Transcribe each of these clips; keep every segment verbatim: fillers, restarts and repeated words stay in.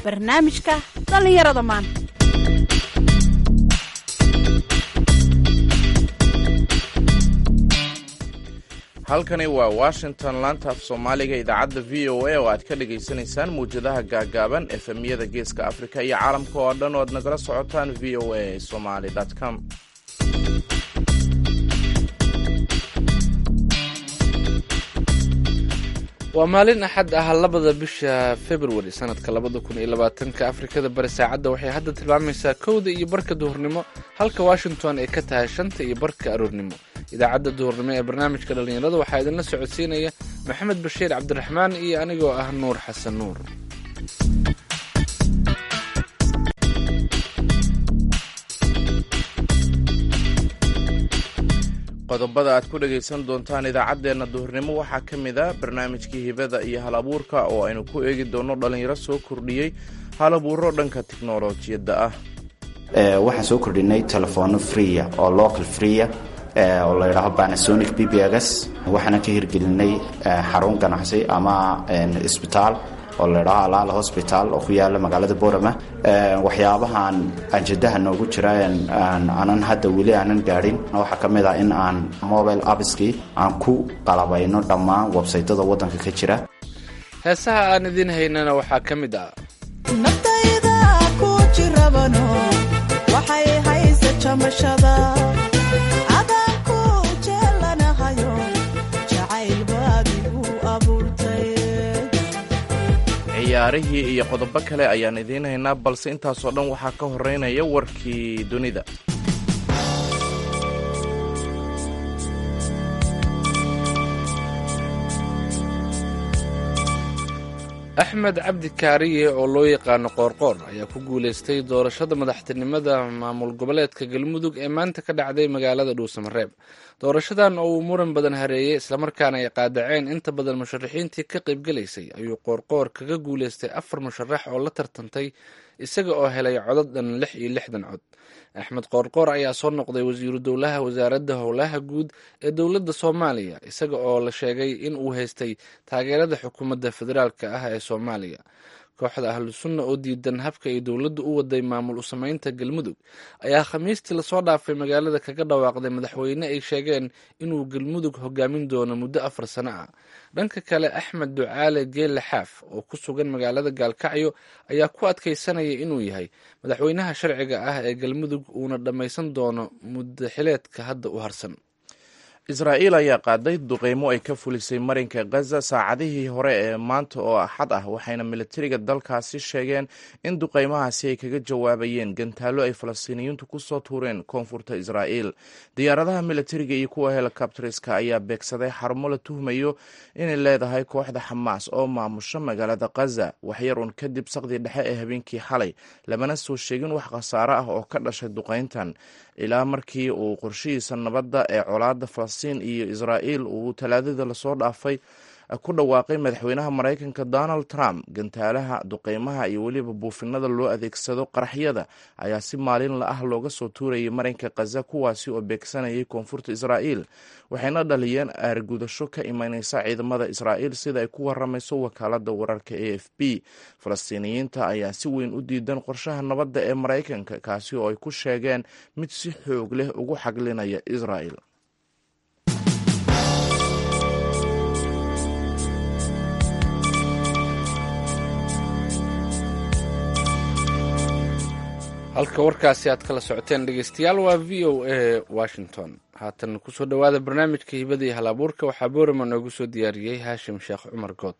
barnaamijka dhallinyarada maanta. halkani waa washington, laanta af soomaaliga idaacadda v o a oo aad ka dhagaysanaysaan mawjadaha gaagaaban efemyada geeska afrika iyo caalamka oo dhan oo aad nagala socotaan v o a somali com. waa maalin axad ah labada bisha februari sanadka labada kun iyo labaatanka. afrikada bari saacadda waxay hadda tilmaamaysaa kowda iyo barka duhurnimo, halka washington ay ka tahay shanta iyo barka aroornimo. idaacadda duhurnimo ee barnaamijka dhallinyarada waxaa idinla socodsiinaya maxamed bashiir cabdiraxmaan iyo anigoo ah nuur xasan nuur. qodobada aad ku dhegaysan doontaan idaacaddeenna duhurnimo waxaa ka mid a barnaamijkii hibada iyo hal abuurka oo aynu ku eegi doonno dhallinyaro soo kordhiyey hal abuuro dhanka tiknolojiyadda ah. waxaan soo kordhinay telefono freeya oo local freeya oo la yidhaaho Panasonic B B X. waxaana ka hirgelinay xarun ganacsi ama isbitaal oo la yidhaaho Alaala Hospital oo ku yaala magaalada Boorama. waxyaabahan ajadaha noogu jira aanan hadda weli aanan gaadhin waxaa ka mid ah in aan mobile appskii aan ku qalabayno dhammaan websaytada waddanka ka jira. heesaha aan idin haynana waxaa ka mid ah naftayda ku jirabano waxay haysa jamashada ciyaarihii iyo qodobo kale ayaan idiin haynaa, balse intaasoo dhan waxaa ka horeynaya warkii dunida. axmed cabdi kaariye oo loo yaqaano qoorqoor ayaa ku guulaystay doorashada madaxtinimada maamul goboleedka galmudug ee maanta ka dhacday magaalada dhuusamareeb. doorashadan oo uu muran badan hareeyey islamarkaana ay qaadaceen inta badan musharaxiintii ka qaybgalaysay ayuu qoorqoor kaga guulaystay afar musharax oo la tartantay, isaga oo helay codad dhan lix iyo lixdan cod. axmed qoorqoor ayaa soo noqday wasiiru dowlaha wasaaradda howlaha guud ee dowladda soomaaliya, isaga oo la sheegay in uu haystay taageerada xukuumadda federaalka ah ee soomaaliya. kooxda ahlu sunna oo diidan habka ay dowladdu u waday maamul u samaynta galmudug ayaa khamiistii lasoo dhaafay magaalada kaga dhawaaqday madaxweyne ay sheegeen inuu galmudug hogaamin doono muddo afar sano ah. dhanka kale axmed ducaale geelle xaaf oo ku sugan magaalada gaalkacyo ayaa ku adkaysanaya inuu yahay madaxweynaha sharciga ah ee galmudug uuna dhammaysan doono muddaxileedka hadda u harsan. israa'iil ayaa qaaday duqeymo ay ka fulisay marinka gaza saacadihii hore ee maanta oo axad ah, waxayna militariga dalkaasi sheegeen in duqeymahaasi ay kaga jawaabayeen gantaallo ay falastiiniyiintu ku soo tuureen koonfurta israa'iil. diyaaradaha militariga iyo kuwa helikabtariska ayaa beegsaday xarumo la tuhmayo inay leedahay kooxda xamaas oo maamusha magaalada gaza waxyar un kadib saqdii dhexe ee habeenkii xalay, lamana soo sheegin wax khasaare ah oo ka dhashay duqeyntan ilaa markii uu qorshihiisa nabadda ee colaadda falastiin iyo israa'iil uu talaadada lasoo dhaafay ku dhawaaqay madaxweynaha maraykanka donald trump. gantaalaha, duqeymaha iyo weliba buufinada loo adeegsado qaraxyada ayaa si maalinla ah looga soo tuurayay marinka gaza, kuwaasi oo beegsanayay koonfurta israa'iil, waxayna dhaliyeen aargudasho ka imanaysa ciidamada israa'iil sida ay ku waramayso wakaalada wararka a f b. falastiiniyiinta ayaa si weyn u diidan qorshaha nabadda ee maraykanka, kaasi oo ay ku sheegeen mid si xoog leh ugu xaglinaya israa'iil. halka warkaasi aad kala socoteen dhegeystayaal waa v o a washington. haatan kusoo dhowaada barnaamijka hibada iyo hal abuurka. waxaa boorama noogu soo diyaariyey haashim sheekh cumar good.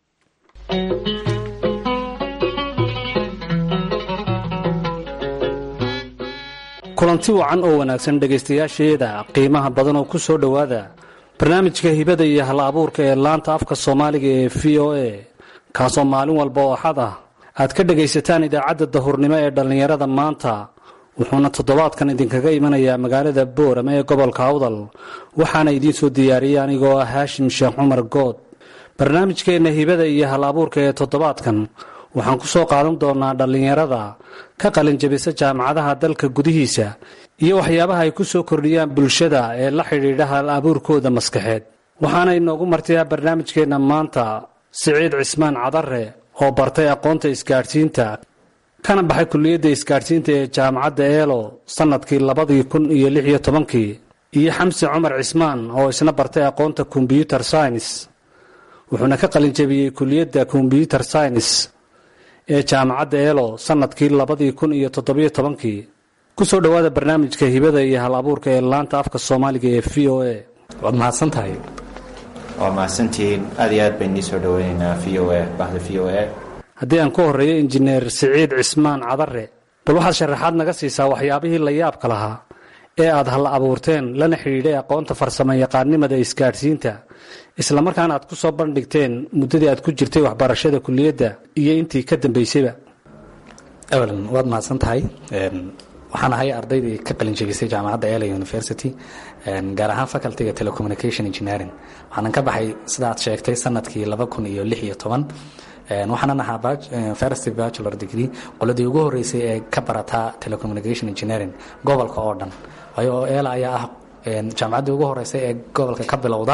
kulanti wacan oo wanaagsan dhegaystayaasheeda qiimaha badan oo ku soo dhowaada barnaamijka hibada iyo hal abuurka ee laanta afka soomaaliga ee v o a, kaasoo maalin walba oo axad ah aad ka dhegaysataan idaacadda dahurnimo ee dhallinyarada maanta. wuxuuna toddobaadkan idinkaga imanayaa magaalada boorama ee gobolka awdal, waxaana idiin soo diyaariyey anigoo ah haashim sheekh cumar good. barnaamijkeenna hibada iyo hal abuurka ee toddobaadkan waxaan ku soo qaadan doonaa dhallinyarada ka qalinjabisa jaamacadaha dalka gudihiisa iyo waxyaabaha ay ku soo kordhiyaan bulshada ee la xidhiidha hal abuurkooda maskaxeed. waxaana inoogu martiyaa barnaamijkeenna maanta siciid cismaan cadare oo bartay aqoonta isgaadhsiinta kana baxay kulliyadda isgaadhsiinta ee jaamacadda eelo sannadkii labadii kun iyo lix iyo tobankii iyo xamse cumar cismaan oo isna bartay aqoonta kombyuter science wuxuuna ka qalinjabiyey kulliyadda kombyuter science ee jaamacadda eelo sannadkii labadii kun iyo toddobiyo tobankii ku soo dhowaada barnaamijka hibada iyo hal abuurka ee laanta afka soomaaliga ee v o a waad mahadsan tahay waa mahadsantihiin aad iyo aad bayn nii soo dhoweynaynaa v o a bahda v o a haddii aan ku horreeyo injineer siciid cismaan cadare bal waxaad sharaxaad naga siisaa waxyaabihii la yaabka lahaa ee aad hal abuurteen lana xidhiidhay aqoonta farsamo yaqaannimada isgaadhsiinta isla markaana aad ku soo bandhigteen muddadii aad ku jirtay waxbarashada kulliyadda iyo intii ka dambaysayba awalan waad mahadsan tahay waxaan ahay ardaydii ka qalinjebisay jaamacadda ela university gaar ahaan facultyga telecommunication engineering waxaanan ka baxay sida aad sheegtay sanadkii laba kun iyo lix iyo toban waxaanan ahaa first bachelor degree qoladii ugu horeysay ee ka barataa telecommunication engineering gobolka oo dhan waayo ela ayaa ah jaamacaddii ugu horeysay ee gobolka ka bilowda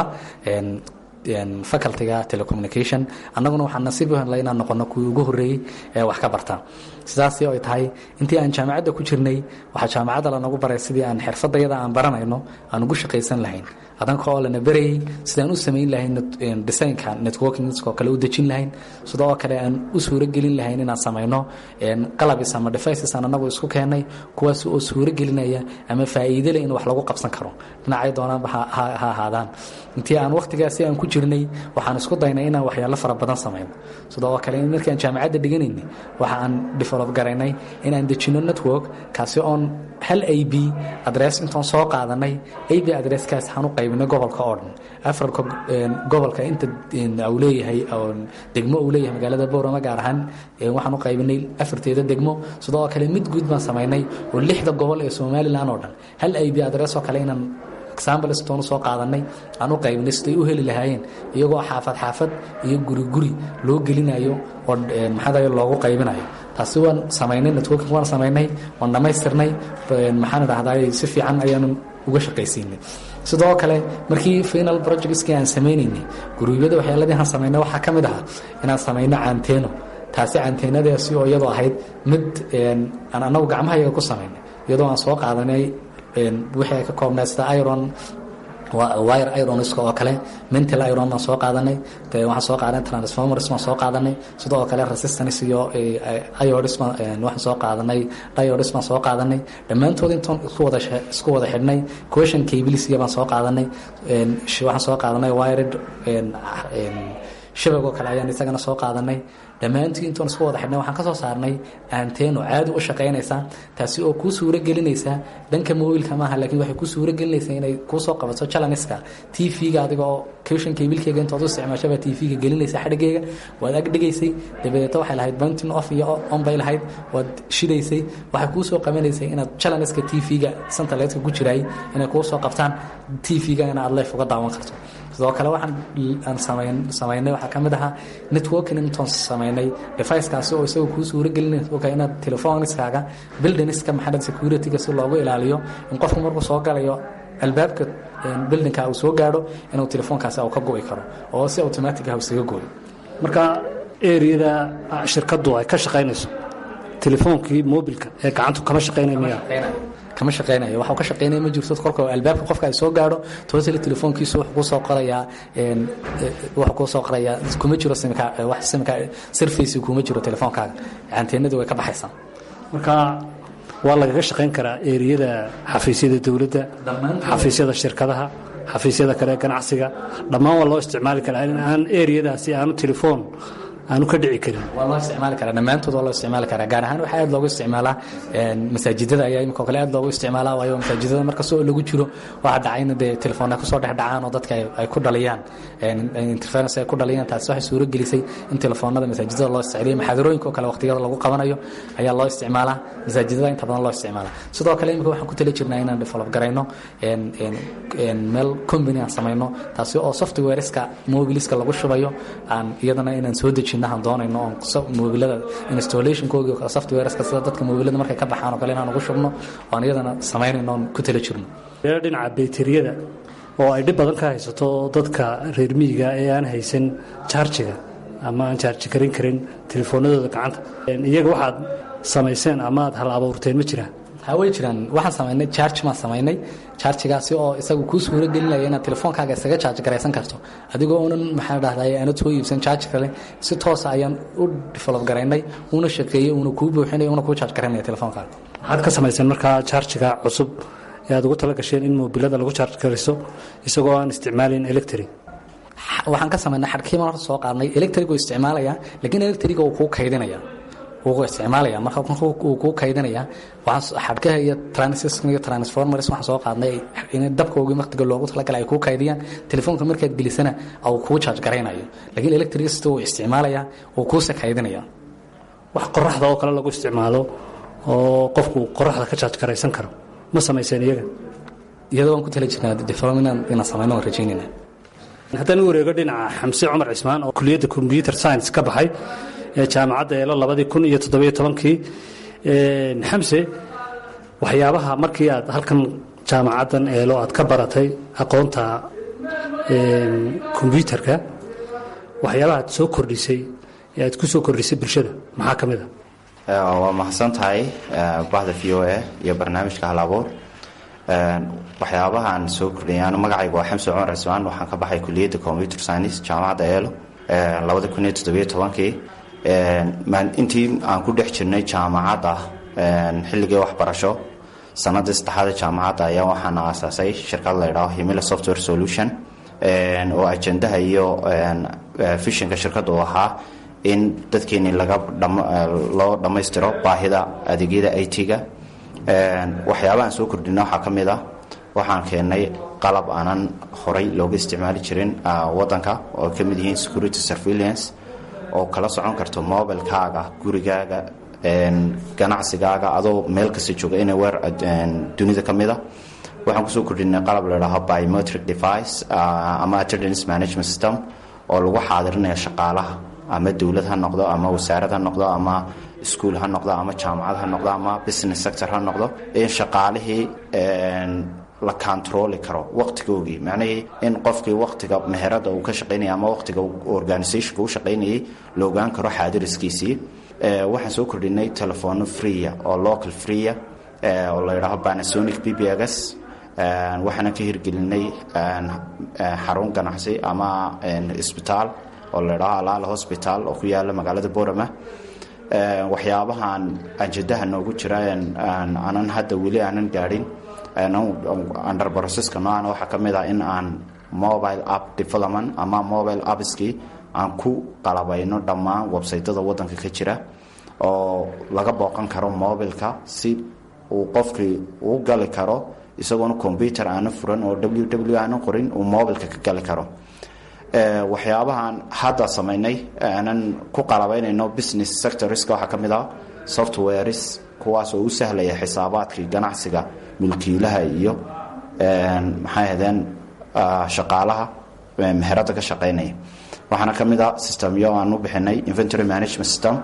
facultyga telecommunication annaguna waxaan nasiib u helnay inaan noqono kuwii ugu horreeyey ee wax ka barta sidaasi oo ay tahay intii aan jaamacadda ku jirnay waxaa jaamacadda lanagu baray sidii aan xirfadayada aan baranayno aan ugu shaqaysan lahayn adanka oo lana berayey sidaan u samayn lahayn designka networkingoo kale u dejin lahayn sida oo kale aan u suuro gelin lahayn inaan samayno qalabis ama devices aan anagu isku keennay kuwaas oo suuro gelinaya ama faa'iido leh in wax lagu qabsan karo dhinacay doonaanba ha ahaadaan intii aan wakhtigaasi aan ku jirnay waxaan isku daynay inaan waxyaalo fara badan samayno sida oo kale markii aan jaamacadda dhiganaynay waxa aan develop garaynay inaan dejino network kaasi oon hal a b address intaan soo qaadanay a b addresskaas waxaan u qaybinay gobolka oo dhan afarka gobolka inta uu leeyahay degmo uu leeyahay magaalada boorama gaar ahaan waxaan u qaybinay afarteeda degmo sidoo kale mid guud baan samaynay oo lixda gobol ee somaliland oo dhan hal a b address oo kale inaan example stone soo qaadanay aan u qaybinay siday u heli lahaayeen iyagoo xaafad xaafad iyo guri guri loo gelinayo oo maxaa loogu qaybinayo taasi waan samaynay networking waan samaynay waan dhammaystirnay maxaan dhahdaa si fiican ayaanu uga shaqaysiinay sidoo kale markii final projectskii aan sameynaynay guruubyada waxyaaladii aan samaynay waxaa ka mid ahaa inaan samayno canteeno taasi canteenadaasi oo iyadoo ahayd mid aan anagu gacmahayaga ku samaynay iyadoo aan soo qaadanay wixii ay ka koobnaa sida iron wire ironiska oo kale mental iron baan soo qaadanay waxaan soo qaadanay transformers baan soo qaadanay sidoo oo kale resistance iyo iodis waxaan soo qaadanay diodis baan soo qaadanay dhammaantood intaan isku wada isku wada xidhnay question cables baan soo qaadanay waxaan soo qaadanay wired shabag oo kale ayaan isagana soo qaadanay dhammaantii intaan isku wada xidhnay waxaan ka soo saarnay anteeno caadi u shaqaynaysa taasi oo kuu suuro gelinaysa dhanka mobilka maaha laakiin waxay kuu suuro gelinaysaa inay kuu soo qabato challengeska t v-ga adiga oo question cablekeyga intood u isticmaashaba t v-ga gelinaysa xadhigeyga waad ag dhigaysay dabadeeta waxay lahayd buntin off iyo on bay lahayd waad shidaysay waxay kuu soo qabanaysay inaad challengeska t v-ga centerleedka ku jiraay inay kuu soo qabtaan t v-ga in aad life uga daawan karto sidoo kale waxaan aan samayn samaynay waxaa ka mid ahaa networking intaan samaynay device-kaasi oo isagoo kuu suuro gelinaysa oo kale inaad telefoniskaaga buildingska maxaa security-ga si loogu ilaaliyo in qofku markuu soo galayo albaabka buildingka uu soo gaadho inuu telefoonkaasi uu ka go'i karo oo si automatic ah isaga go'o marka eriyada shirkadu ay ka shaqaynayso telefoonkii mobilka ee gacantu kama shaqaynay miya kama shaqeynayo waxa ka shaqeynaya ma jirto kolka albaabka qofka ay soo gaaro toosile telefoonkiisu wuxuu ku soo qorayaa een wuxuu ku soo qorayaa kuma jiro simka wax simka surface kuma jiro telefoonkaaga anteenadu way ka baxaysaa marka waa laga shaqeyn karaa eriyada xafiisyada dawladda xafiisyada shirkadaha xafiisyada kale ganacsiga dhammaan waa loo isticmaali karaa in aan eriyadaasi aanu telefoon aanu ka dhici karin waa loo isticmaali karaa dhammaantood waa loo isticmaali karaa gaar ahaan waxaa aad loogu isticmaalaa masaajidada ayaa imika kale aad loogu isticmaalaa waayo masaajidada marka soo lagu jiro waxaa dhacayna dee telefoonna kusoo dhex dhacaan oo dadka ay ku dhaliyaan interference ay ku dhaliyaan taasi waxay suuro gelisay in telefoonada masaajidada loo isticmaaliyo maxaadarooyinka oo kale waqtiyada lagu qabanayo ayaa loo isticmaalaa masaajidada inta badan loo isticmaalaa sidoo kale imika waxaan ku tali jirnaa inaan develop garayno meel company aan samayno taasi oo softwareska mobiliska lagu shubayo aan iyadana inaan soo dejiyo aan doonayno oo mobilada installationkooda softwareska sida dadka mobilada markay ka baxaan oo kale inaan ugu shubno oo aan iyadana samaynayno oo ku tala jirno dhinaca bayteriyada oo ay dhib badan ka haysato dadka reer miyiga ee aan haysan chargiga ama aan charge karin karin telefoonadooda gacanta iyaga waxaad samayseen ama aad hal abuurteen ma jiraan? haway jiraan. waxaan samaynay charge maan samaynay chargigaasi oo isagu kuu suuro gelinaya inaad telefoonkaaga isaga charge garaysan karto adigoo unan maxaa dhahday aanad soo iibsan charge kale. si toosa ayaan u develop garaynay una shaqeeyey una kuu buuxinay una kuu charge garaynaya telefoonkaaga. waxaad ka samayseen markaa chargiga cusub ee aad ugu tala gasheen in mobilada lagu charge garayso isagoo aan isticmaalin electric? waxaan ka samaynay xadhkiiban horta soo qaadnay electriguu isticmaalaya laakiin electriga uu kuu kaydinaya wuu isticmaalaya marka uu kuu kaydinaya. waxaan xadhkaha iyo transistor iyo transformers waxaan soo qaadnay in dabkoogii waqtiga loogu talagalay ay kuu kaydiyaan telefoonka markaad gelisana uu kuu charge garaynayo laakiin electricity uu isticmaalaya uu kuusa kaydinaya. wax qoraxda oo kale lagu isticmaalo oo qofku qoraxda ka charge garaysan karo ma samayseen iyaga? iyadoo waan ku tala jirnaa development inaan samayno waan rajaynayna. haddaan u wareego dhinaca xamse cumar cismaan oo kuliyadda computer science ka baxay ee jaamacadda eelo labadii kun iyo toddobiyo tobankii. xamse, waxyaabaha markii aad halkan jaamacaddan eelo aad ka baratay aqoonta kombyuutarka, waxyaabaha aad soo kordhisay ee aad ku soo kordhisay bulshada maxaa ka mid a? waa mahadsan tahay bahda v o a iyo barnaamijka halabuur. waxyaabahaan soo kordhiyaan magacayga waa xamse cumar cismaan, waxaan ka baxay kuliyadda computer science jaamacadda eelo labada kun iyo toddobiyo tobankii. intii aan ku dhex jirnay jaamacadda xilligii waxbarasho sanadii saddexaada jaamacadda ayaa waxaana aasaasay shirkad la ydhaho himila software solution oo ajendaha iyo fishinka shirkadda uu ahaa in dadkeeni laga loo dhammaystiro baahida adeegyada i t-ga. waxyaabahaan soo kordhina waxaa ka mid ah waxaan keennay qalab aanan horay looga isticmaali jirin wadanka oo ka mid yihiin security surveillance oo kala socon karto mobilkaaga, gurigaaga, ganacsigaaga adoo meel kasta jooga anywhere dunida ka mid a. waxaan kusoo kordhinay qalab la dhaho biometric device ama attendance management system oo lagu xaadirinayo shaqaalaha ama dowlad ha noqdo ama wasaarad ha noqdo ama iskuol ha noqdo ama jaamacad ha noqdo ama business sector ha noqdo in shaqaalihii la controli karo waqtigoogii. macnihii in qofkii waqtiga meherada uu ka shaqaynaya ama waqtiga organizationka u shaqaynayay la ogaan karo xaadiriskiisii. waxaan soo kordhinay telefono freeya oo local freeya oo la yidhaaho Panasonic B B X. waxaana ka hirgelinay xarun ganacsi ama isbitaal oo la yidhaaho Alaala Hospital oo ku yaala magaalada Boorama. waxyaabahan ajadaha noogu jira aanan hadda weli aanan gaadhin under processka noocan waxaa ka mid ah in aan mobile app development ama mobile appskii aan ku qalabayno dhammaan websaytada wadanka ka jira oo laga booqan karo mobilka si uu qofkii uu gali karo isagoona computer aana furan oo w w aana qorin uu mobilka ka gali karo. waxyaabahan hadda samaynay aanan ku qalabaynayno business sectorska waxaa ka mid ah softwares kuwaas oo u sahlaya xisaabaadkii ganacsiga mulkiilaha iyo maxay ahaydeen shaqaalaha meherada ka shaqaynaya. waxaana ka mid ah systemyo aan u bixinay inventory management system.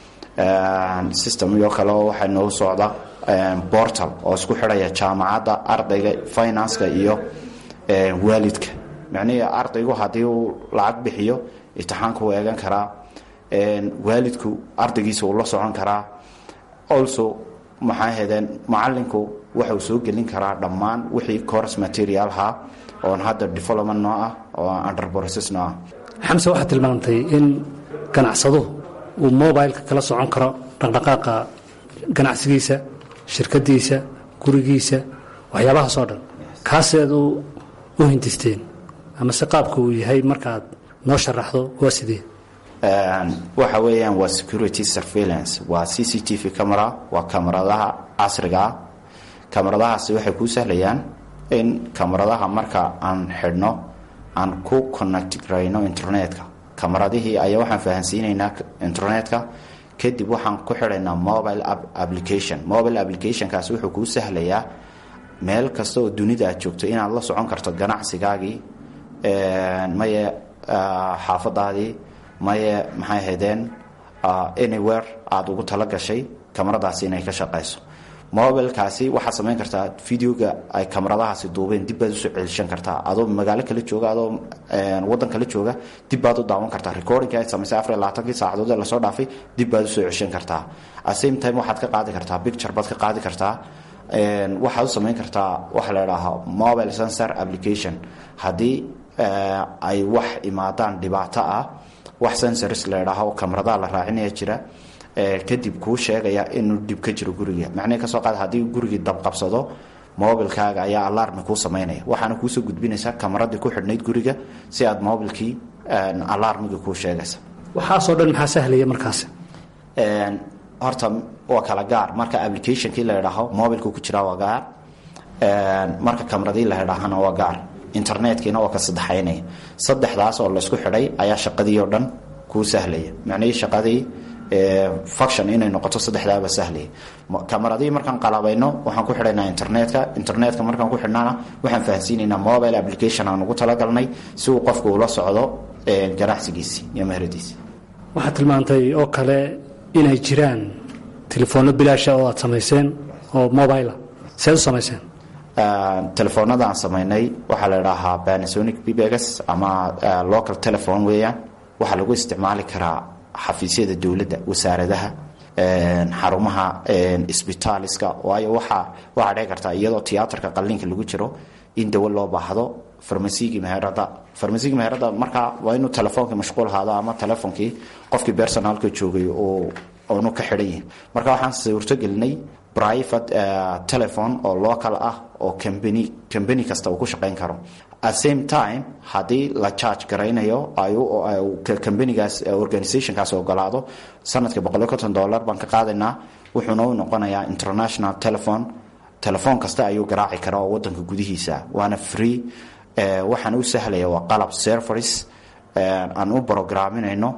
systemyo kale oo waxaa noogu socda portal oo isku xidhaya jaamacadda, ardayga, financeka iyo waalidka. macnihii ardaygu haddii uu lacag bixiyo imtixaanka uu eegan karaa, waalidku ardaygiisa uu la socon karaa. also maxay ahaydeen macalinku waxauu soo gelin karaa dhammaan wixii course materialha oon hadda development noo ah oo under process noo ah. xamse, waxaad tilmaamtay in ganacsaduhu uu mobileka kala socon karo dhaqdhaqaaqa ganacsigiisa, shirkadiisa, gurigiisa, waxyaabahaasoo dhan. kaaseed u hindisteen ama se qaabka uu yahay markaaad noo sharaxdo waa sidee? waxa weeyaan waa security surveillance, waa c c t v camera, waa kamaradaha casriga ah. kamaradahaasi waxay kuu sahlayaan in kamaradaha marka aan xidhno aan ku connect garayno internetka. kamaradihii ayaa waxaan fahansiinaynaa internetka, kadib waxaan ku xidhaynaa mobile application. mobile applicationkaasi wuxuu kuu sahlayaa meel kasta oo dunida aad joogto inaad la socon karto ganacsigaagii, maye xaafadaadii, maye maxay ahaydeen anywhere aada ugu tala gashay kamaradaasi inay ka shaqayso. mobilkaasi waxaad samayn kartaa videoga ay kamaradahaasi duubeen dib baad usoo celishan kartaa adoo magaalo kala jooga adoo wadan kala jooga dib baad u daawan kartaa recordingka ay samaysay afar iyo labaatankii saacadood ee lasoo dhaafay dib baad usoo celishan kartaa at same time waxaad ka qaadi kartaa picture baad ka qaadi kartaa waxaad u samayn kartaa waxa la idhaahaa mobile sensor application haddii ay wax imaadaan dhibaato ah wax sensors la idhaaho kamaradaha la raacinaya jira kadib kuu sheegaya inuu dhib ka jiro guriga macnaheed ka soo qaad haddii gurigii dabqabsado mobilkaaga ayaa alarmi kuu samaynaya waxaana kuusoo gudbinaysaa kamaradii ku xidhnayd guriga si aad mobilkii alarmiga kuu sheegaysa waxaasoo dhan maxaa sahlaya markaasi horta waa kala gaar marka applicationkii la idhaaho mobilka ku jiraa waa gaar marka kamaradii la idhaahana waa gaar internetkiina waa ka saddexaynaya saddexdaas oo laysku xidhay ayaa shaqadii oo dhan kuu sahlaya macnihii shaqadii function inay noqoto saddexdaaba sahlaya kamaradii markaan qalabayno waxaan ku xidhaynaa internetka internetka markaan ku xidhnana waxaan fahansiinaynaa mobile application aan ugu talagalnay si uu qofku ula socdo ganacsigiisii iyo meheradiisi waxaad tilmaantay oo kale inay jiraan telefoonno bilaasha oo aad samayseen oo mobile seed u samayseen telefoonada aan samaynay waxaa la idhaahaa Panasonic B B X ama local telephone weeyaan waxaa lagu isticmaali karaa xafiisyada dowladda wasaaradaha xarumaha isbitaaliska waayo waxa waxa dhici karta iyadoo tiyaatarka qalliinka lagu jiro in dawo loo baahdo farmasiga meherada farmasiga meherada marka waa inuu telefoonka mashquul ahaado ama telefoonkii qofkii personalka joogay oo oo ka xidhan yahay marka waxaan suurto gelinay private telephone oo local ah oo company company kasta uu ku shaqeyn karo at same time hadii la charge garaynayo ayu companygaas organizationkaas ogolaado sanadka boqol iyo konton dollar baan ka qaadanaa wuxuuna u noqonayaa international telephone telefoon kasta ayuu garaaci karaa oo wadanka gudihiisa waana free waxaan u sahlaya waa qalab servers aan u programinayno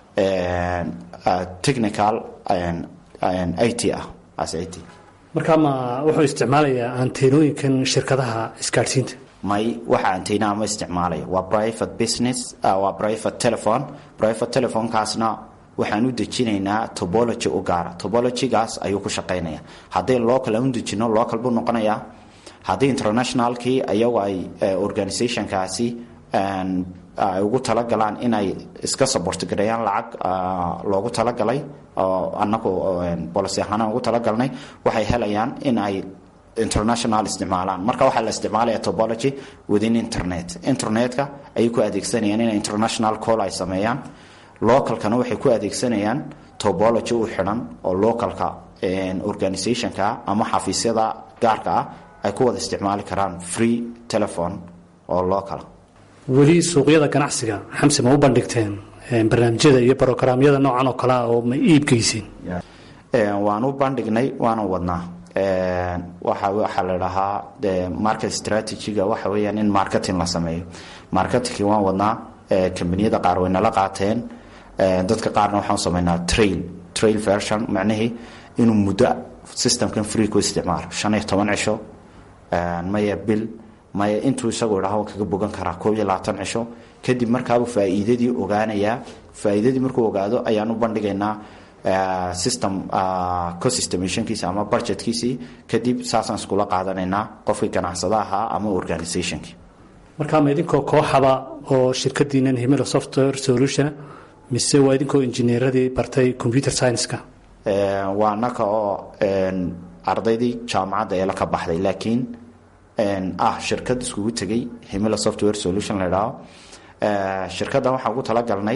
technical and I T ah as I T marka ma wuxuu isticmaalayaa anteenooyinkan shirkadaha isgaarsiinta may waxa anteena ma isticmaalaya waa private business waa private telephone private telephone kaasna waxaan u dejinaynaa topology u gaar topology-gaas ayuu ku shaqeynaya haddii local aan u dejino local buu noqonayaa haddii internationalkii ayagu ay organizationkaasi ay ugu talagalaan inay iska support gareeyaan lacag loogu talagalay oo annagu policy ahaan ugu talagalnay waxay helayaan in ay international isticmaalaan marka waxa la isticmaalaya topology within internet internetka ay ku adeegsanayaan in international call ay sameeyaan localkana waxay ku adeegsanayaan topology u xiran oo localka organizationka ama xafiisyada gaarka ah ay ku wada isticmaali karaan free telephone oo local weli suuqyada ganacsiga xamse ma u bandhigteen barnaamijyada iyo programyada noocan oo kale oo ma iibgeysiin waan u bandhignay waana wadnaa waxa waxa la dhahaa market strategy-ga waxa weeyaan in marketing la sameeyo marketing waan wadnaa kambaniyada qaar way nala qaateen dadka qaarna waxaan sameynaa trail trail version macnaheedu inuu muddo systemkan free ku isticmaalo shan iyo toban cisho maya bil maya intuu isagu idhaaho kaga bogan karaa koob iyo labaatan cisho kadib markaaba faa'iidadii ogaanayaa faa'iidadii markuu ogaado ayaan u bandhigaynaa system co-systemationkiisa ama budgetkiisii kadib saasaan iskula qaadanaynaa qofkii ganacsadaha ahaa ama organizationkii markaa ma idinkoo kooxaba oo shirkadiinan himila software solution mise waa idinkoo injineeradii bartay computer science-ka waa naka oo ardaydii jaamacadda ee la ka baxday laakiin ah shirkad iskugu tegay himila software solution la idhaaho shirkaddan waxaan ugu talagalnay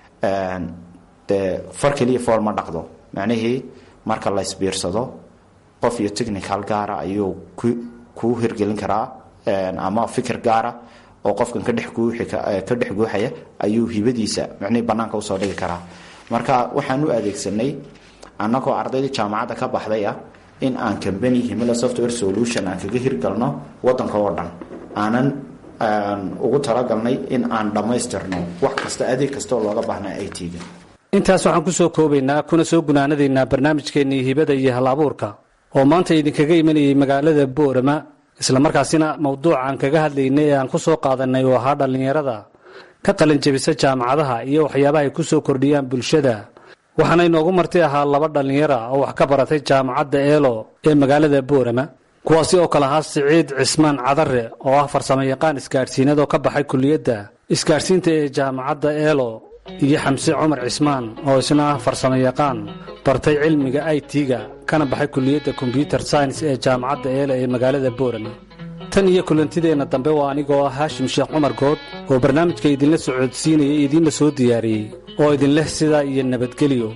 dee far keliya fool ma dhaqdo macnihii marka la isbiirsado qof iyo technical gaara ayuu ku kuu hirgelin karaa ama fikir gaara oo qofkan ka dhex guuxi ka dhex guuxaya ayuu hibadiisa macnihii bannaanka usoo dhigi karaa marka waxaan u adeegsanay annagoo ardaydii jaamacadda ka baxday ah in aan company himila software solution aan kaga hirgalno wadanka oo dhan aanan ugu talagalnay in aan dhammaystirno wax kasta adeeg kastoo looga baahnaa I T-ga intaas waxaan ku soo koobaynaa kuna soo gunaanadaynaa barnaamijkeennii hibada iyo hal-abuurka oo maanta idinkaga imanayay magaalada boorama isla markaasina mawduucaan kaga hadlaynay ee aan ku soo qaadanay oo ahaa dhallinyarada ka qalin jebisa jaamacadaha iyo waxyaabaha ay ku soo kordhiyaan bulshada waxaana inoogu marti ahaa laba dhallinyara oo wax ka baratay jaamacadda eelo ee magaalada boorama kuwaasi oo kale ahaa siciid cismaan cadare oo ah farsamo yaqaan isgaadhsiinad oo ka baxay kuliyadda isgaadhsiinta ee jaamacadda eelo iyo xamse cumar cismaan oo isna ah farsamo yaqaan bartay cilmiga i t-ga kana baxay kuliyadda kombyuter science ee jaamacadda eelo ee magaalada boorama tan iyo kulantideenna dambe waa anigoo ah haashim sheekh cumar good oo barnaamijka idinla socodsiinayay idiinla soo diyaariyey oo idin leh sidaa iyo nabadgelyo.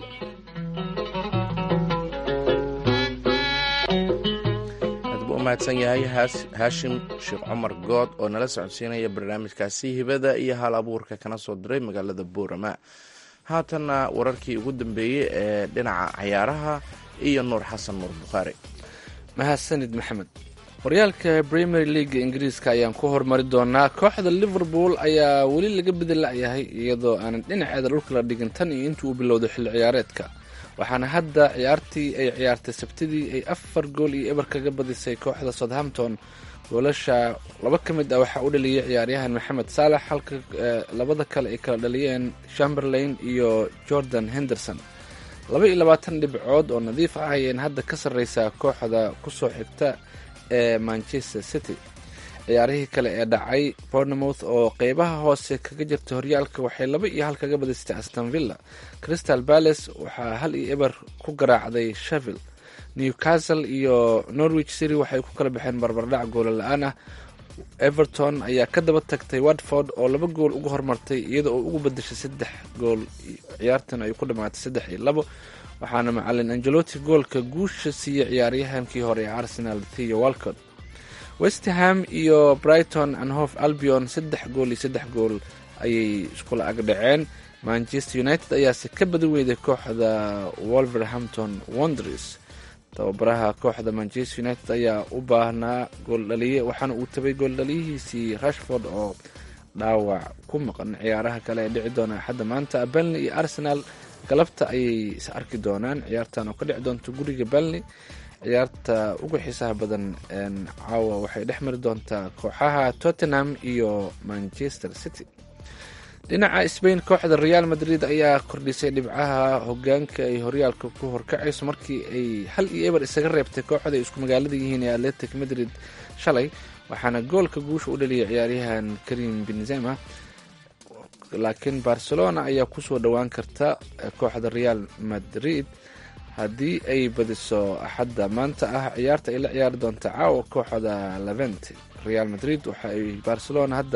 aad buu u mahadsan yahay haashim sheekh cumar good oo nala socodsiinaya barnaamijkaasi hibada iyo hal abuurka kana soo diray magaalada boorama. haatanna wararkii ugu dambeeyey ee dhinaca cayaaraha iyo nuur xasan nuur bukhaari. mahadsanid maxamed. horyaalka premier leaga ingiriiska ayaan ku hormari doonaa. kooxda liverpool ayaa weli laga bedelayahay iyadoo aanan dhinaceeda dhulka la dhigin tan iyo intii uu bilowday xilli ciyaareedka, waxaana hadda ciyaartii ay ciyaartay sabtidii ay afar gool iyo eber kaga badisay kooxda Southampton. goolasha laba ka mid ah waxaa u dhaliyay ciyaaryahan maxamed saalax, halka labada kale ay kala dhaliyeen Chamberlain iyo Jordan Henderson. laba iyo labaatan dhibcood oo nadiif ah ayeen hadda ka sarreysaa kooxda kusoo xigta ee Manchester City. ciyaarihii kale ee dhacay, Bournemouth oo qeybaha hoose kaga jirta horyaalka waxay laba iyo hal kaga badisay Aston Villa. Crystal Palace waxaa hal iyo eber ku garaacday Sheffield. Newcastle iyo Norwich City waxay ku kala baxeen barbardhac goola la-aan ah. Everton ayaa ka daba tagtay Watford oo laba gool uga hormartay iyada oo ugu badashay saddex gool. ciyaartan ay ku dhamaatay saddex iyo labo, waxaana macalin Angelotti goolka guusha siiyey ciyaaryahankii hore ee Arsenal Theo Walcott. West Ham iyo Brighton and Hove Albion saddex gool iyo saddex gool ayay iskula agdhaceen. Manchester United ayaase ka badi weyday kooxda Wolverhampton Wanderers. tababaraha kooxda Manchester United ayaa u baahnaa gool dhaliye, waxaana uu tabay gool dhaliyihiisii Rashford oo dhaawac ku maqan. ciyaaraha kale ee dhici doona axadda maanta, Burnley iyo Arsenal galabta ayay is arki doonaan. ciyaartan oo ka dhici doonta guriga Burnley, ciyaarta ugu xiisaha badan caawa waxay dhex mari doontaa kooxaha Tottenham iyo Manchester City. dhinaca Spain, kooxda Real Madrid ayaa kordhisay dhibcaha hogaanka ay horyaalka ku horkacayso markii ay hal iyo eber isaga reebtay kooxda ay isku magaalada yihiin ee Athletic Madrid shalay, waxaana goolka guusha u dhaliyay ciyaaryahan Karim Benzema. laakiin Barcelona ayaa kusoo dhowaan karta kooxda Real Madrid haddii ay badiso axadda maanta ah. ciyaarta ay la ciyaari doonta caawa kooxda Levante. Real Madrid waxa ay Barcelona hadda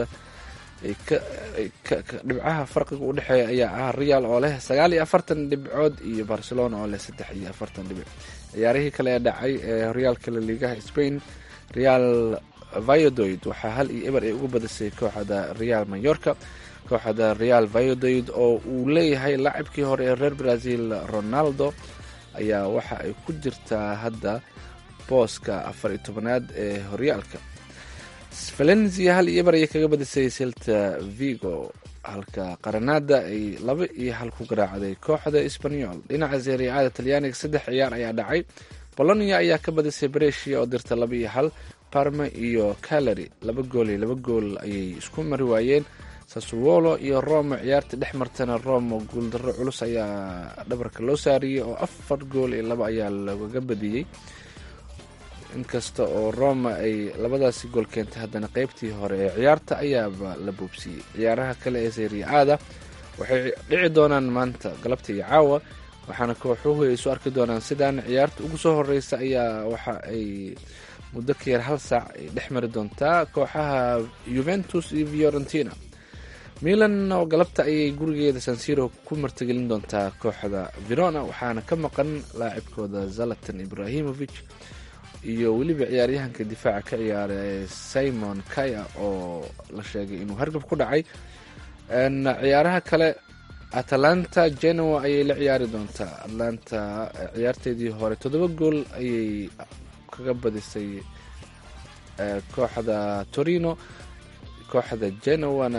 dhibcaha farqiga u dhexeeya ayaa ah Real oo leh sagaal iyo afartan dhibcood iyo Barcelona oo leh saddex iyo afartan dhibic. ciyaarihii kale ee dhacay ee horyaalka La Ligaha Spain, Real Valladolid waxaa hal iyo eber ay ugu badisay kooxda Real Mallorca. kooxda Real Valladolid oo uu leeyahay laacibkii hore ee reer Brazil Ronaldo ayaa waxa ay ku jirtaa hadda booska afar iyo tobanaad ee horyaalka. Valencia hal iyo eber ayay kaga badisay Celta Vigo, halka Granada ay laba iyo hal ku garaacday kooxda Espanyol. dhinaca Serie A Talyaaniga saddex ciyaar ayaa dhacay. Bologna ayaa ka badisay Brescia oo dirta laba iyo hal. Parma iyo Cagliari laba gool iyo laba gool ayay isku mari waayeen. Sassuolo iyo Roma ciyaarta dhex martana Roma guuldarro culus ayaa dhabarka loo saariyey oo afar gool iyo laba ayaa lagaga badiyey. inkasta oo Roma ay labadaasi gool keentay, haddana qaybtii hore ee ciyaarta ayaaba la boobsiiyey. ciyaaraha kale ee Serie A-da waxay dhici doonaan maanta galabta iyo caawa, waxaana kooxuhu ay isu arki doonaan sidaan. ciyaarta ugu soo horeysa ayaa waxa ay muddo ka yar hal saac ay dhex mari doontaa kooxaha Juventus iyo Fiorentina. Milan oo galabta ayay gurigeeda San Siro ku martigelin doontaa kooxda Verona, waxaana ka maqan laacibkooda Zlatan Ibrahimovic iyo weliba ciyaaryahanka difaaca ka ciyaara Simon Kaya oo la sheegay inuu hargab ku dhacay. ciyaaraha kale, Atalanta Genoa ayay la ciyaari doontaa. Atlanta ciyaarteedii hore toddoba gool ayay kaga badisay kooxda Torino. kooxda Genoana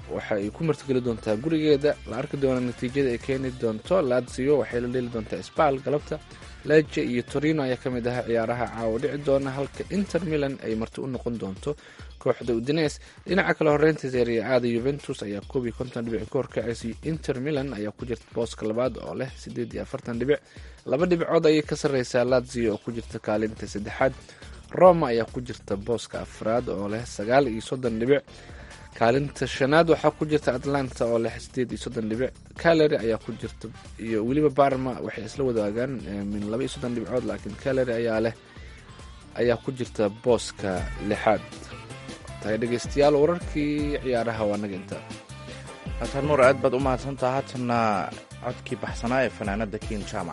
waxa ay ku martigeli doontaa gurigeeda. La arki doona natiijada ay keeni doonto. Lazio waxay la dheeli doontaa Spal galabta. Lecce iyo Torino ayaa ka mid ah ciyaaraha caawa dhici doona, halka Inter Milan ay marti u noqon doonto kooxda Udinese. Dhinaca kale horeynta Serie A Juventus ayaa koob iyo konton dhibic ka horkacaysa. Inter Milan ayaa ku jirta booska labaad oo leh sideed iyo afartan dhibic. Laba dhibcood ayay ka sarreysaa Lazio oo ku jirta kaalinta saddexaad. Roma ayaa ku jirta booska afraad oo leh sagaal iyo soddon dhibic. Kaalinta shanaad waxaa ku jirta Atlanta oo leh sideed iyo soddon dhibic. Cagliari ayaa ku jirta iyo weliba Parma waxay isla wadaagaan min laba iyo soddon dhibcood, laakiin Cagliari ayaa leh ayaa ku jirta booska lixaad. tahay dhegeystayaal wararkii ciyaaraha waa naga intaa. haatan nuur aad baad u mahadsantaha. haatanna codkii baxsanaa ee fanaanada King Jaamac.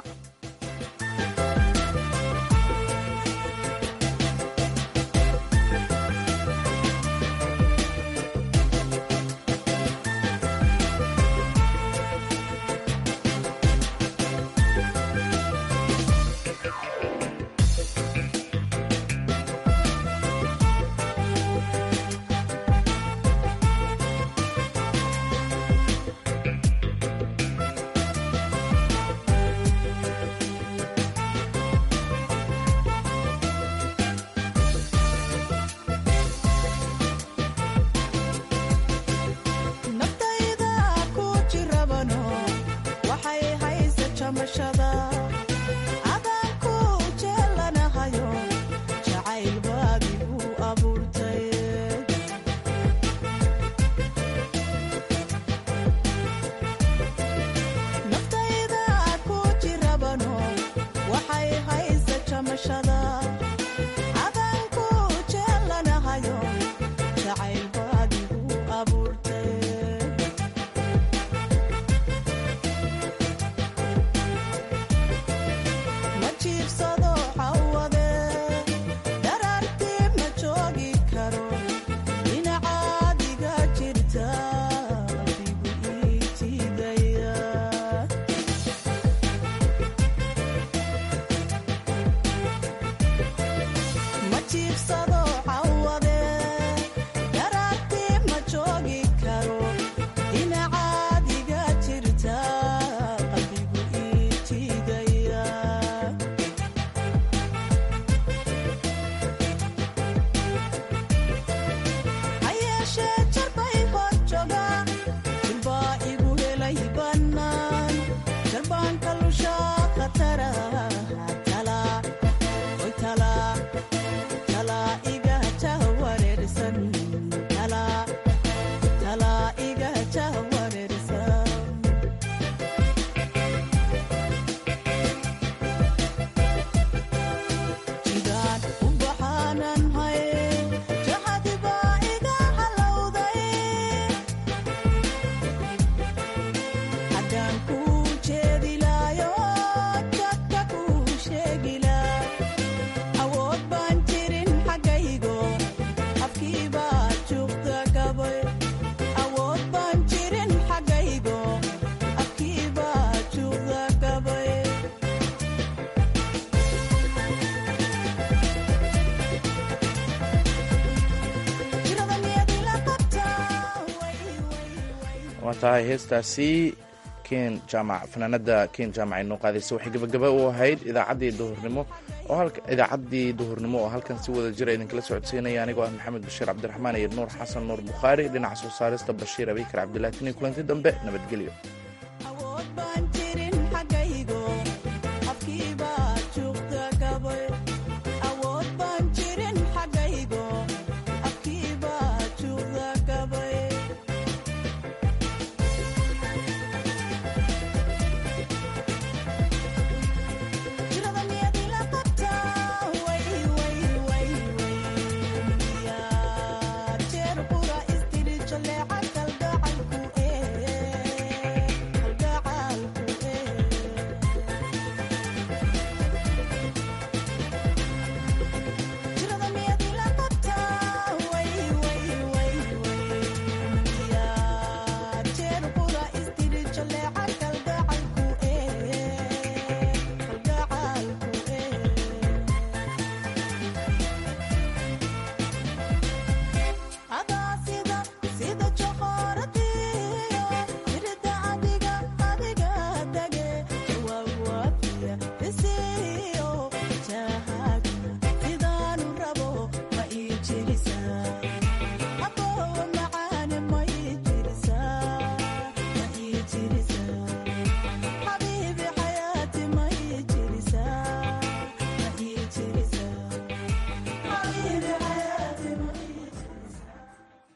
waa tahay heestaasi Ken Jaamac fanaanada Ken Jaamac inoo qaadaysa waxay gabagaba u ahayd idaacaddii duhurnimo oo halka idaacaddii duhurnimo oo halkan si wada jira idin kala socodsiinaya anigoo ah Maxamed Bashiir Cabdiraxmaan iyo Nuur Xasan Nuur Bukhari dhinaca soo saarista Bashiir Abikar Cabdilaahi kulanti dambe nabadgelyo.